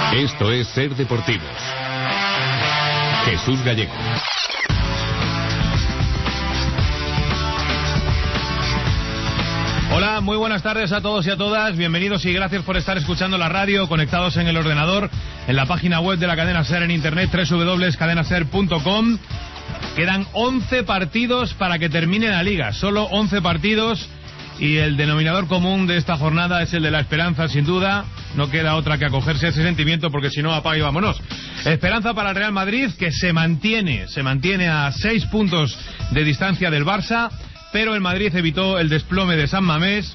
Esto es Ser Deportivos. Jesús Gallego. Hola, muy buenas tardes a todos y a todas. Bienvenidos y gracias por estar escuchando la radio, conectados en el ordenador, en la página web de la cadena SER en internet, www.cadenaser.com. Quedan 11 partidos para que termine la liga, solo 11 partidos, y el denominador común de esta jornada es el de la esperanza, sin duda. No queda otra que acogerse a ese sentimiento, porque si no, apaga y vámonos. Esperanza para el Real Madrid, que se mantiene a 6 puntos de distancia del Barça, pero el Madrid evitó el desplome de San Mamés.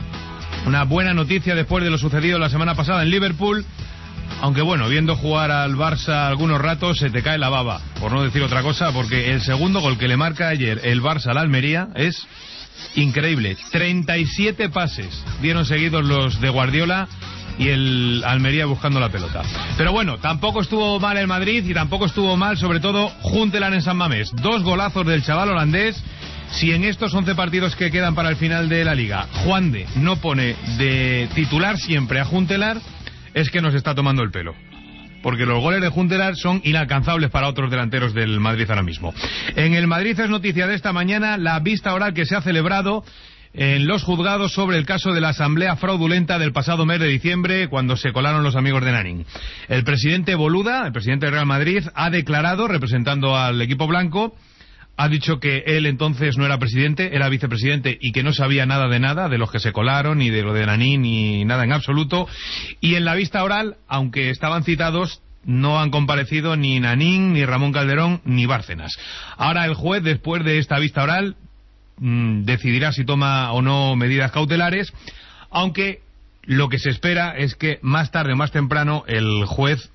Una buena noticia después de lo sucedido la semana pasada en Liverpool. Aunque bueno, viendo jugar al Barça algunos ratos se te cae la baba, por no decir otra cosa, porque el segundo gol que le marca ayer el Barça al Almería es increíble. 37 pases dieron seguidos los de Guardiola y el Almería buscando la pelota. Pero bueno, tampoco estuvo mal el Madrid y tampoco estuvo mal, sobre todo, Huntelaar en San Mamés. 2 golazos del chaval holandés. Si en estos 11 partidos que quedan para el final de la Liga, Juande no pone de titular siempre a Huntelaar, es que nos está tomando el pelo. Porque los goles de Huntelaar son inalcanzables para otros delanteros del Madrid ahora mismo. En el Madrid es noticia de esta mañana la vista oral que se ha celebrado en los juzgados sobre el caso de la asamblea fraudulenta del pasado mes de diciembre, cuando se colaron los amigos de Nanín. El presidente Boluda, el presidente del Real Madrid, ha declarado, representando al equipo blanco, ha dicho que él entonces no era presidente, era vicepresidente, y que no sabía nada de los que se colaron, ni de lo de Nanín, ni nada en absoluto. Y en la vista oral, aunque estaban citados, no han comparecido ni Nanín, ni Ramón Calderón, ni Bárcenas. Ahora el juez, después de esta vista oral, decidirá si toma o no medidas cautelares, aunque lo que se espera es que más tarde o más temprano el juez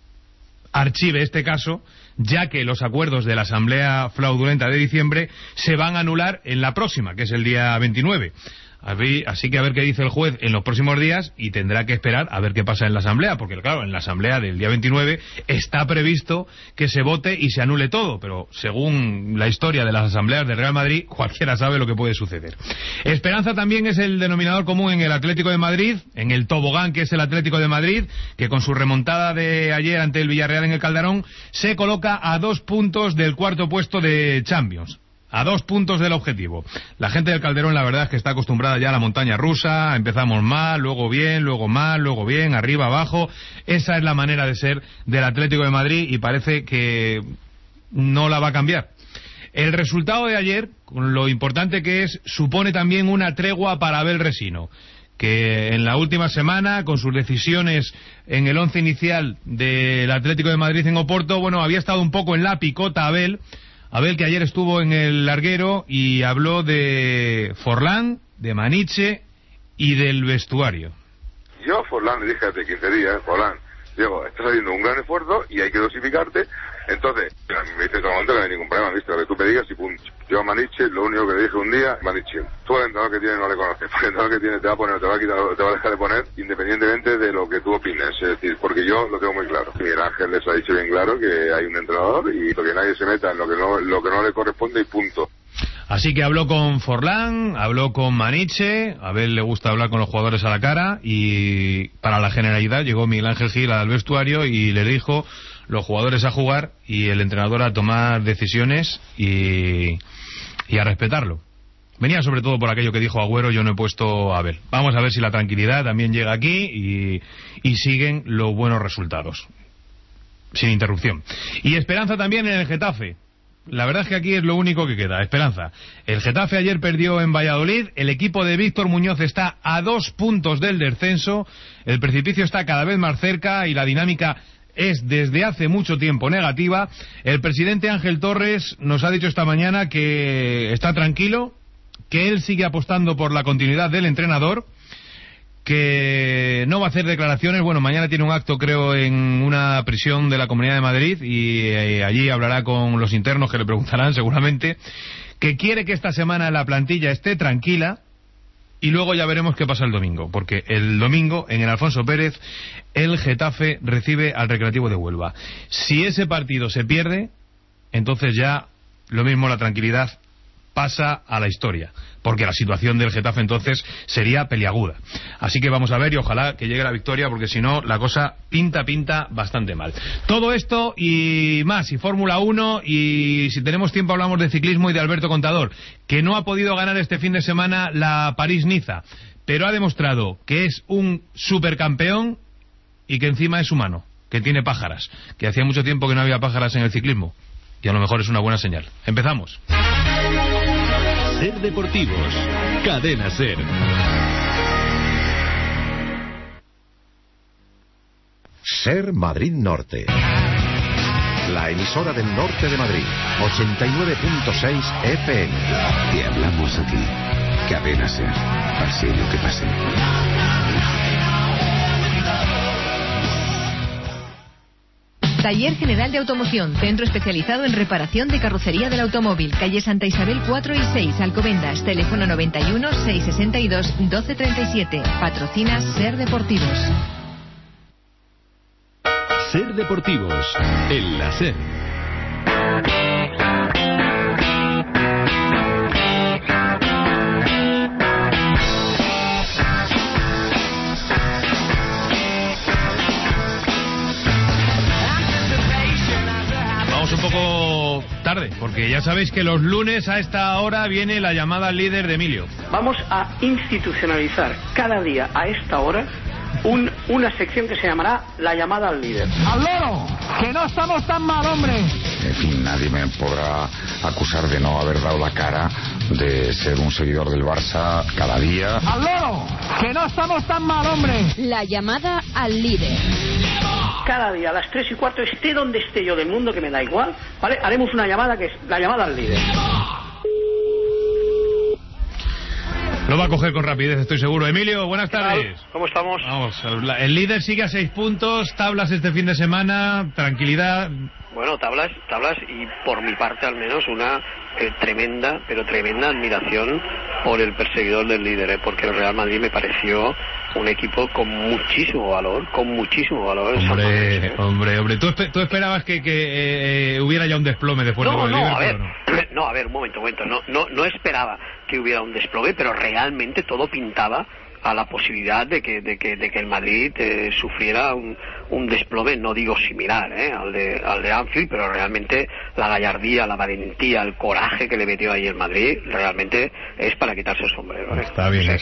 archive este caso, ya que los acuerdos de la asamblea fraudulenta de diciembre se van a anular en la próxima, que es el día 29. Así que a ver qué dice el juez en los próximos días, y tendrá que esperar a ver qué pasa en la asamblea, porque claro, en la asamblea del día 29 está previsto que se vote y se anule todo, pero según la historia de las asambleas del Real Madrid, cualquiera sabe lo que puede suceder. Esperanza también es el denominador común en el Atlético de Madrid, en el tobogán que es el Atlético de Madrid, que con su remontada de ayer ante el Villarreal en el Calderón se coloca a 2 puntos del cuarto puesto de Champions. A 2 puntos del objetivo. La gente del Calderón, la verdad es que está acostumbrada ya a la montaña rusa. Empezamos mal, luego bien, luego mal, luego bien, arriba, abajo. Esa es la manera de ser del Atlético de Madrid y parece que no la va a cambiar. El resultado de ayer, con lo importante que es, supone también una tregua para Abel Resino, que en la última semana, con sus decisiones en el 11 inicial del Atlético de Madrid en Oporto, bueno, había estado un poco en la picota Abel, que ayer estuvo en el larguero y habló de Forlán, de Maniche y del vestuario. Yo a Forlán le dije hace 15 días, Forlán, Diego, estás haciendo un gran esfuerzo y hay que dosificarte. Entonces, me dice todo el momento que no hay ningún problema, ¿viste? Lo que tú me digas y punto. Yo a Maniche, lo único que le dije un día, Maniche, tú el entrenador que tiene no le conoces, porque el entrenador que tiene te va a poner, te va a quitar, te va a dejar de poner, independientemente de lo que tú opines. Es decir, porque yo lo tengo muy claro. Miguel Ángel les ha dicho bien claro que hay un entrenador y que nadie se meta en lo que no le corresponde y punto. Así que habló con Forlán, habló con Maniche, a Abel le gusta hablar con los jugadores a la cara, y para la generalidad llegó Miguel Ángel Gil al vestuario y le dijo los jugadores a jugar y el entrenador a tomar decisiones y a respetarlo. Venía sobre todo por aquello que dijo Agüero, yo no he puesto a Abel. Vamos a ver si la tranquilidad también llega aquí y siguen los buenos resultados, sin interrupción. Y esperanza también en el Getafe. La verdad es que aquí es lo único que queda, esperanza. El Getafe ayer perdió en Valladolid, el equipo de Víctor Muñoz está a 2 puntos del descenso, el precipicio está cada vez más cerca y la dinámica es desde hace mucho tiempo negativa. El presidente Ángel Torres nos ha dicho esta mañana que está tranquilo, que él sigue apostando por la continuidad del entrenador, que no va a hacer declaraciones. Bueno, mañana tiene un acto, creo, en una prisión de la Comunidad de Madrid y allí hablará con los internos que le preguntarán seguramente, que quiere que esta semana la plantilla esté tranquila y luego ya veremos qué pasa el domingo, porque el domingo en el Alfonso Pérez el Getafe recibe al Recreativo de Huelva. Si ese partido se pierde, entonces ya lo mismo la tranquilidad pasa a la historia, porque la situación del Getafe entonces sería peliaguda. Así que vamos a ver y ojalá que llegue la victoria, porque si no la cosa pinta bastante mal. Todo esto y más, y Fórmula 1, y si tenemos tiempo hablamos de ciclismo y de Alberto Contador, que no ha podido ganar este fin de semana la París-Niza, pero ha demostrado que es un supercampeón y que encima es humano, que tiene pájaras, que hacía mucho tiempo que no había pájaras en el ciclismo, y a lo mejor es una buena señal. Empezamos. Ser Deportivos, Cadena Ser. Ser Madrid Norte. La emisora del norte de Madrid, 89.6 FM. Te hablamos a ti. Cadena Ser. Pase lo que pase. Taller General de Automoción, centro especializado en reparación de carrocería del automóvil, calle Santa Isabel 4 y 6, Alcobendas, teléfono 91 662 1237. Patrocina Ser Deportivos. Ser Deportivos, en la SER. Un poco tarde, porque ya sabéis que los lunes a esta hora viene la llamada al líder de Emilio. Vamos a institucionalizar cada día a esta hora una sección que se llamará la llamada al líder. ¡Al loro! ¡Que no estamos tan mal, hombre! En fin, nadie me podrá acusar de no haber dado la cara, de ser un seguidor del Barça cada día. ¡Al loro! ¡Que no estamos tan mal, hombre! La llamada al líder. Cada día a las 3:15, esté donde esté yo del mundo, que me da igual, ¿vale? Haremos una llamada que es la llamada al líder. Lo va a coger con rapidez, estoy seguro. Emilio, buenas tardes. ¿Cómo estamos? Vamos, el líder sigue a 6 puntos, tablas este fin de semana, tranquilidad. Bueno, tablas y por mi parte al menos una tremenda admiración por el perseguidor del líder, porque el Real Madrid me pareció un equipo con muchísimo valor en San Mamés, Hombre, ¿tú esperabas que hubiera ya un desplome después de No, a ver, un momento, no esperaba que hubiera un desplome, pero realmente todo pintaba a la posibilidad de que el Madrid sufriera un desplome, no digo similar al de Anfield, pero realmente la gallardía, la valentía, el coraje que le metió ahí el Madrid realmente es para quitarse el sombrero. Está bien,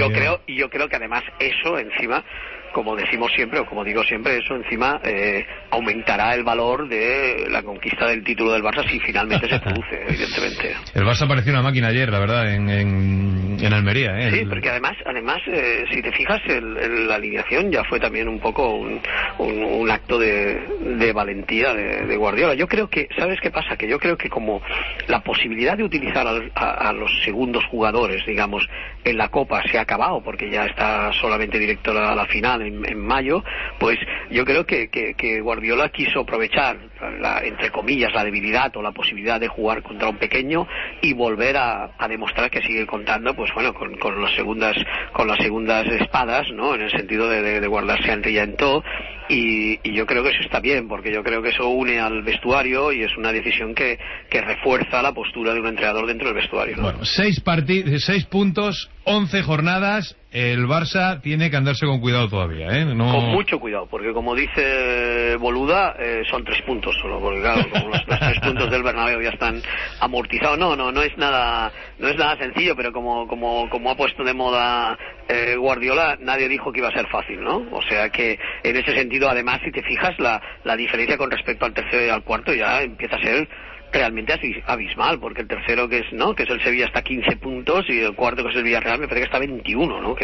yo creo que además eso encima, como decimos siempre, o como digo siempre, eso encima aumentará el valor de la conquista del título del Barça si finalmente se produce, evidentemente. El Barça pareció una máquina ayer, la verdad, en Almería. Sí, porque además si te fijas, la alineación ya fue también un poco un acto de valentía de Guardiola. Yo creo que, ¿sabes qué pasa? Que yo creo que como la posibilidad de utilizar a los segundos jugadores, digamos, en la Copa se ha acabado, porque ya está solamente directo a la final en mayo, pues yo creo que Guardiola quiso aprovechar entre comillas la debilidad o la posibilidad de jugar contra un pequeño y volver a demostrar que sigue contando, pues bueno, con las segundas espadas, ¿no? En el sentido de guardarse ante y en todo. Y yo creo que eso está bien, porque yo creo que eso une al vestuario y es una decisión que refuerza la postura de un entrenador dentro del vestuario, ¿no? Bueno, 6 puntos, 11 jornadas. El Barça tiene que andarse con cuidado todavía, No... Con mucho cuidado, porque como dice Boluda, son 3 puntos solo, porque claro, como los 3 puntos del Bernabéu ya están amortizados. No es nada sencillo, pero como ha puesto de moda Guardiola, nadie dijo que iba a ser fácil, ¿no? O sea que en ese sentido, además, si te fijas, la diferencia con respecto al tercero y al cuarto ya empieza a ser realmente abismal, porque el tercero que es el Sevilla está a 15 puntos y el cuarto que es el Villarreal me parece que está a 21, ¿no? Que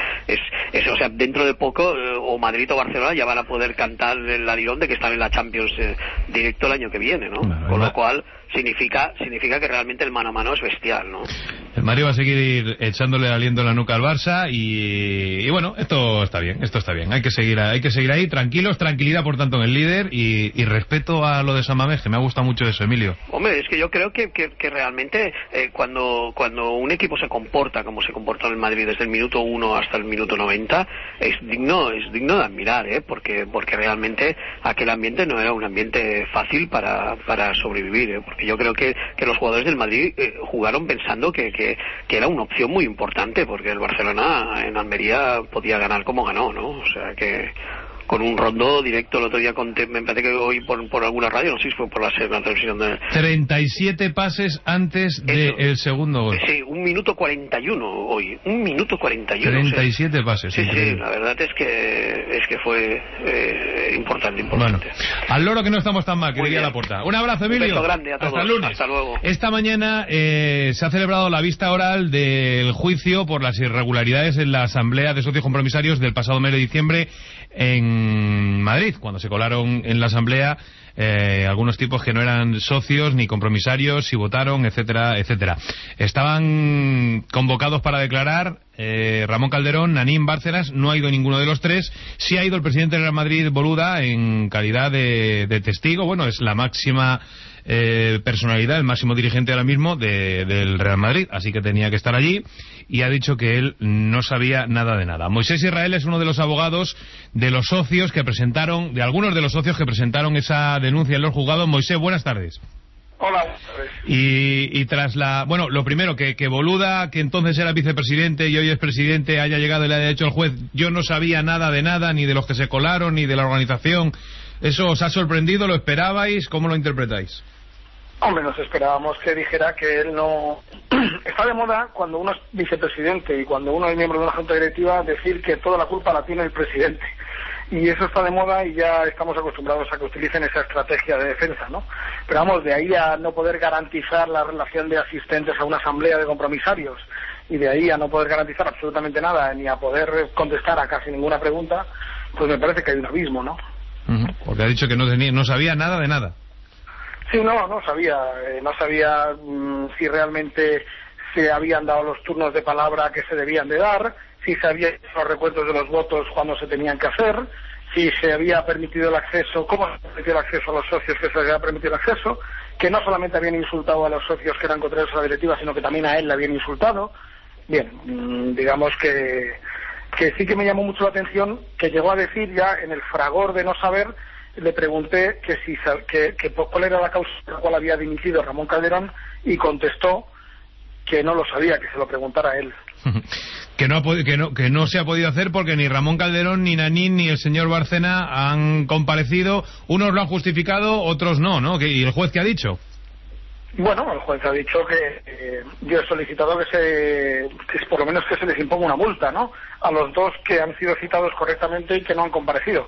o sea, dentro de poco o Madrid o Barcelona ya van a poder cantar el alirón de que están en la Champions directo el año que viene, ¿no? Con lo cual significa que realmente el mano a mano es bestial, ¿no? El Madrid va a seguir echándole aliento en la nuca al Barça y bueno, esto está bien. Hay que seguir ahí, tranquilos, tranquilidad por tanto en el líder y respeto a lo de San Mamés, que me ha gustado mucho eso, Emilio. Hombre, es que yo creo que realmente cuando un equipo se comporta como se comportó en el Madrid desde el minuto 1 hasta el minuto 90, es digno de admirar, porque realmente aquel ambiente no era un ambiente fácil para sobrevivir, porque porque yo creo que los jugadores del Madrid jugaron pensando que era una opción muy importante, porque el Barcelona en Almería podía ganar como ganó, ¿no? O sea que con un Rondó directo el otro día, me parece que hoy por alguna radio, no sé si fue por la televisión de... 37 pases antes del segundo gol. Sí, 1 minuto 41 hoy, 1 minuto 41. 37 pases. Sí, la verdad es que fue importante. Bueno, al loro que no estamos tan mal, que diría Laporta. Un abrazo, Emilio. Un beso grande a todos. Hasta el lunes. Hasta luego. Esta mañana se ha celebrado la vista oral del juicio por las irregularidades en la Asamblea de Socios Compromisarios del pasado mes de diciembre en Madrid, cuando se colaron en la Asamblea algunos tipos que no eran socios ni compromisarios y votaron, etcétera, etcétera. Estaban convocados para declarar Ramón Calderón, Nanín, Bárcenas. No ha ido ninguno de los tres. Sí ha ido el presidente del Real Madrid, Boluda, en calidad de testigo. Bueno, es la máxima personalidad, el máximo dirigente ahora mismo del Real Madrid, así que tenía que estar allí, y ha dicho que él no sabía nada de nada. Moisés Israel es uno de los abogados de los socios que presentaron, de algunos de los socios que presentaron esa denuncia en los juzgados. Moisés, buenas tardes. Hola. Y tras bueno, lo primero, que Boluda, que entonces era vicepresidente y hoy es presidente, haya llegado y le haya dicho al juez: yo no sabía nada de nada, ni de los que se colaron, ni de la organización. ¿Eso os ha sorprendido? ¿Lo esperabais? ¿Cómo lo interpretáis? Hombre, nos esperábamos que dijera que él no... Está de moda, cuando uno es vicepresidente y cuando uno es miembro de una junta directiva, decir que toda la culpa la tiene el presidente. Y eso está de moda y ya estamos acostumbrados a que utilicen esa estrategia de defensa, ¿no? Pero vamos, de ahí a no poder garantizar la relación de asistentes a una asamblea de compromisarios, y de ahí a no poder garantizar absolutamente nada, ni a poder contestar a casi ninguna pregunta, pues me parece que hay un abismo, ¿no? Porque ha dicho que no sabía nada de nada. Sí, no sabía si realmente se habían dado los turnos de palabra que se debían de dar, si se habían hecho los recuentos de los votos cuando se tenían que hacer, si se había permitido el acceso, cómo se permitió el acceso a los socios que se había permitido el acceso, que no solamente habían insultado a los socios que eran contrarios a la directiva, sino que también a él le habían insultado. Bien, digamos que sí que me llamó mucho la atención que llegó a decir, ya en el fragor de no saber, le pregunté que cuál era la causa por la cual había dimitido Ramón Calderón, y contestó que no lo sabía, que se lo preguntara a él. que no se ha podido hacer porque ni Ramón Calderón, ni Nanín, ni el señor Bárcena han comparecido. Unos lo han justificado, otros no, ¿Y el juez qué ha dicho? Bueno, el juez ha dicho que yo he solicitado que por lo menos que se les imponga una multa, ¿no?, a los dos que han sido citados correctamente y que no han comparecido.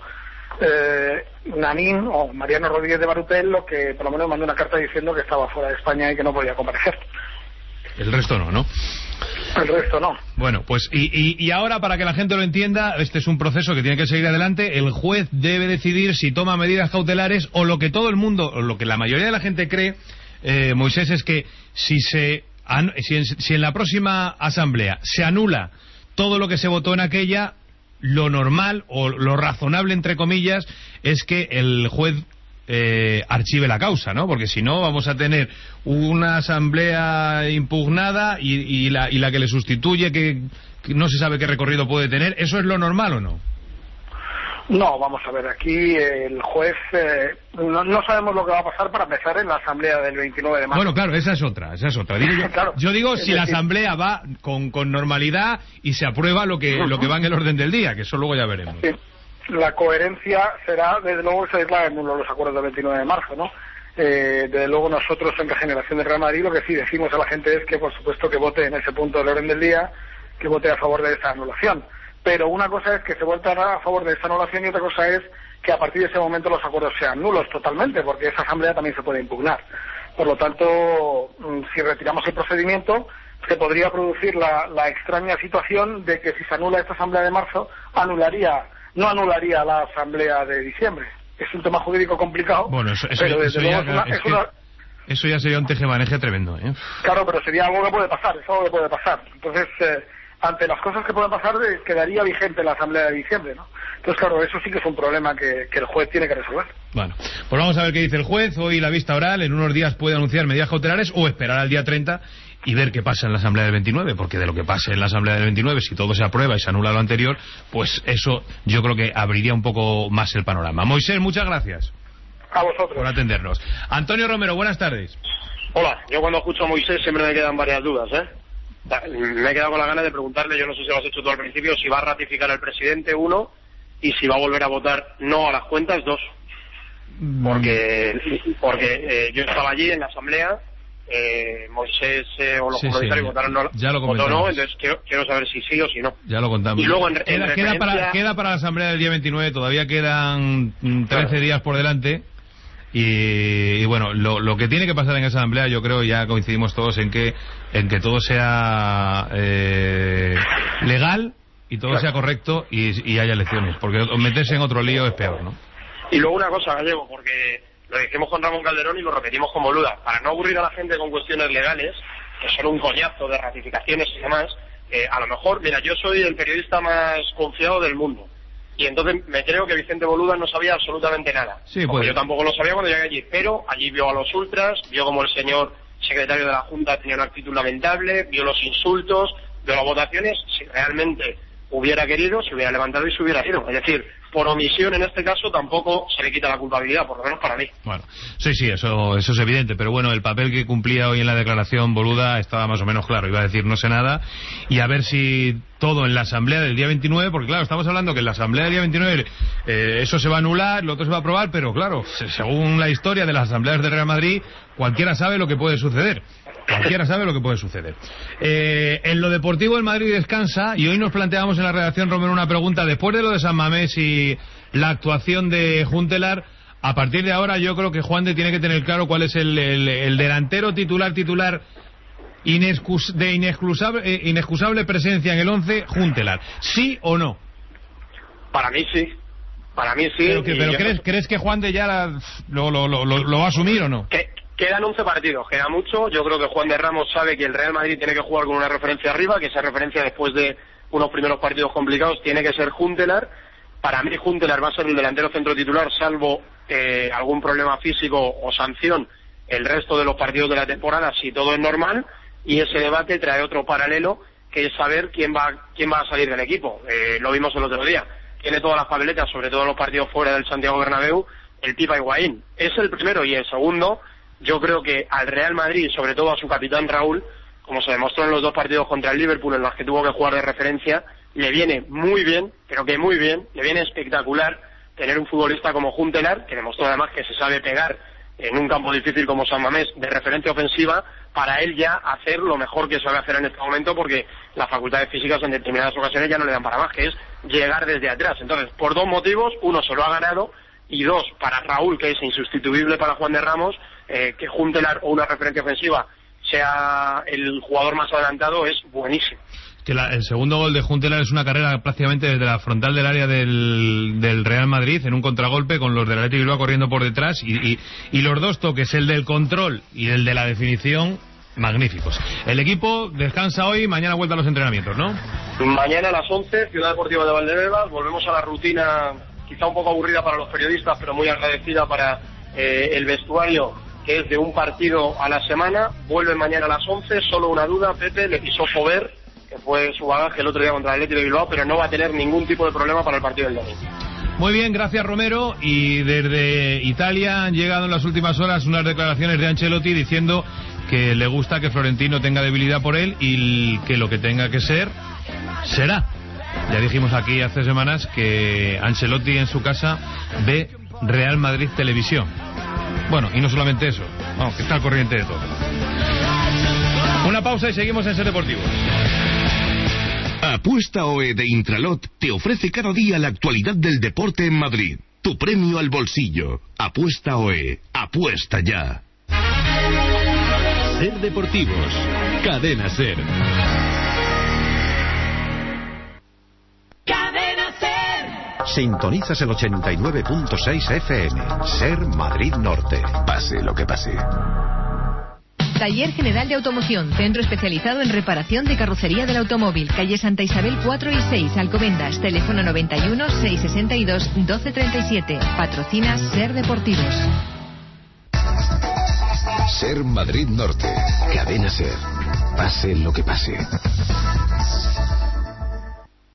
Nanín o Mariano Rodríguez de Barutel, lo que por lo menos mandó una carta diciendo que estaba fuera de España y que no podía comparecer. El resto no. El resto no. Bueno, pues y ahora, para que la gente lo entienda, este es un proceso que tiene que seguir adelante. El juez debe decidir si toma medidas cautelares, o lo que todo el mundo, o lo que la mayoría de la gente cree, Moisés, es que si en la próxima asamblea se anula todo lo que se votó en aquella, lo normal o lo razonable, entre comillas, es que el juez archive la causa, ¿no? Porque si no, vamos a tener una asamblea impugnada y la que le sustituye, que no se sabe qué recorrido puede tener. ¿Eso es lo normal o no? No, vamos a ver, aquí el juez no sabemos lo que va a pasar para empezar en la asamblea del 29 de marzo. Bueno, claro, esa es otra. Yo digo si la asamblea va con normalidad y se aprueba lo que va en el orden del día, que eso luego ya veremos. Sí. La coherencia será, desde luego, que se declaren nulos los acuerdos del 29 de marzo, ¿no? Desde luego nosotros en Regeneración del Real Madrid lo que sí decimos a la gente es que, por supuesto, que vote en ese punto del orden del día, que vote a favor de esa anulación. Pero una cosa es que se votara a favor de esa anulación y otra cosa es que a partir de ese momento los acuerdos sean nulos totalmente, porque esa asamblea también se puede impugnar. Por lo tanto, si retiramos el procedimiento, se podría producir la extraña situación de que si se anula esta asamblea de marzo, no anularía la asamblea de diciembre. Es un tema jurídico complicado, bueno, pero desde luego eso ya sería un tejemaneje tremendo, ¿eh? Claro, pero sería algo que puede pasar, es algo que puede pasar. Entonces, ante las cosas que pueden pasar, quedaría vigente la asamblea de diciembre, ¿no? Entonces, claro, eso sí que es un problema que el juez tiene que resolver. Bueno, pues vamos a ver qué dice el juez. Hoy la vista oral, en unos días puede anunciar medidas cautelares o esperar al día 30 y ver qué pasa en la asamblea del 29, porque de lo que pase en la asamblea del 29, si todo se aprueba y se anula lo anterior, pues eso yo creo que abriría un poco más el panorama. Moisés, muchas gracias. A vosotros. Por atendernos. Antonio Romero, buenas tardes. Hola, yo cuando escucho a Moisés siempre me quedan varias dudas, Me he quedado con la gana de preguntarle, yo no sé si lo has hecho tú al principio, si va a ratificar el presidente, 1, y si va a volver a votar no a las cuentas, 2. Porque yo estaba allí en la asamblea, Moisés o los comunitarios votaron no, votó no, entonces quiero saber si sí o si no. Ya lo contamos. Y luego queda para la asamblea del día 29, todavía quedan 13 días por delante. Y bueno, lo que tiene que pasar en esa asamblea, yo creo, ya coincidimos todos en que todo sea legal y todo sea correcto y haya elecciones, porque meterse en otro lío es peor, ¿no? Y luego una cosa, Gallego, porque lo dijimos con Ramón Calderón y lo repetimos con Boluda, para no aburrir a la gente con cuestiones legales, que son un coñazo de ratificaciones y demás, a lo mejor, mira, yo soy el periodista más confiado del mundo, y entonces me creo que Vicente Boluda no sabía absolutamente nada. Sí, pues yo tampoco lo sabía cuando llegué allí, pero allí vio a los ultras, vio como el señor secretario de la Junta tenía una actitud lamentable, vio los insultos, vio las votaciones. Si realmente hubiera querido, se hubiera levantado y se hubiera ido. Es decir, por omisión en este caso tampoco se le quita la culpabilidad, por lo menos para mí. Bueno, sí, eso es evidente, pero bueno, el papel que cumplía hoy en la declaración Boluda estaba más o menos claro. Iba a decir no sé nada, y a ver si todo en la asamblea del día 29, porque claro, estamos hablando que en la asamblea del día 29 eso se va a anular, lo otro se va a aprobar, pero claro, según la historia de las asambleas del Real Madrid, cualquiera sabe lo que puede suceder. En lo deportivo el Madrid descansa, y hoy nos planteamos en la redacción, Romero, una pregunta. Después de lo de San Mamés y la actuación de Juntelar, a partir de ahora yo creo que Juan de tiene que tener claro cuál es el delantero titular de inexcusable presencia en el 11, Juntelar. ¿Sí o no? Para mí sí. Pero ¿crees que Juan de ya lo va a asumir o no? Quedan 11 partidos, queda mucho. Yo creo que Juan de Ramos sabe que el Real Madrid tiene que jugar con una referencia arriba, que esa referencia después de unos primeros partidos complicados tiene que ser Juntelar. Para mí Juntelar va a ser el delantero centro titular, salvo algún problema físico o sanción el resto de los partidos de la temporada, si todo es normal. Y ese debate trae otro paralelo, que es saber quién va a salir del equipo. Lo vimos el otro día. Tiene todas las papeletas, sobre todo en los partidos fuera del Santiago Bernabéu, el Pipa Higuaín. Es el primero, y el segundo, yo creo que al Real Madrid, sobre todo a su capitán Raúl, como se demostró en los 2 partidos contra el Liverpool en los que tuvo que jugar de referencia, le viene muy bien, pero que muy bien, le viene espectacular tener un futbolista como Juntelar, que demostró además que se sabe pegar en un campo difícil como San Mamés de referencia ofensiva, para él ya hacer lo mejor que sabe hacer en este momento, porque las facultades físicas en determinadas ocasiones ya no le dan para más, que es llegar desde atrás. Entonces, por 2 motivos, uno, se lo ha ganado, y 2, para Raúl, que es insustituible para Juan de Ramos, que Juntelar o una referencia ofensiva sea el jugador más adelantado, es buenísimo. Que el segundo gol de Juntelar es una carrera prácticamente desde la frontal del área del Real Madrid, en un contragolpe con los del Athletic Bilbao corriendo por detrás, y los 2 toques, el del control y el de la definición, magníficos. El equipo descansa hoy, mañana vuelta a los entrenamientos, ¿no? Mañana a las 11, Ciudad Deportiva de Valdebebas, volvemos a la rutina, quizá un poco aburrida para los periodistas, pero muy agradecida para el vestuario, que es de un partido a la semana. Vuelven mañana a las 11, solo una duda, Pepe le pisó Fover, que fue su bagaje el otro día contra el Athletic de Bilbao, pero no va a tener ningún tipo de problema para el partido del domingo. Muy bien, gracias Romero. Y desde Italia han llegado en las últimas horas unas declaraciones de Ancelotti diciendo que le gusta que Florentino tenga debilidad por él, y que lo que tenga que ser, será. Ya dijimos aquí hace semanas que Ancelotti en su casa ve Real Madrid Televisión. Bueno, y no solamente eso, vamos, que está al corriente de todo. Una pausa y seguimos en Ser Deportivo. Apuesta OE de Intralot te ofrece cada día la actualidad del deporte en Madrid. Tu premio al bolsillo. Apuesta OE. Apuesta ya. Ser Deportivos. Cadena Ser. Cadena Ser. Sintonizas el 89.6 FM. Ser Madrid Norte. Pase lo que pase. Taller General de Automoción, centro especializado en reparación de carrocería del automóvil, calle Santa Isabel 4 y 6, Alcobendas, teléfono 91 662 1237. Patrocina Ser Deportivos. Ser Madrid Norte. Cadena Ser. Pase lo que pase.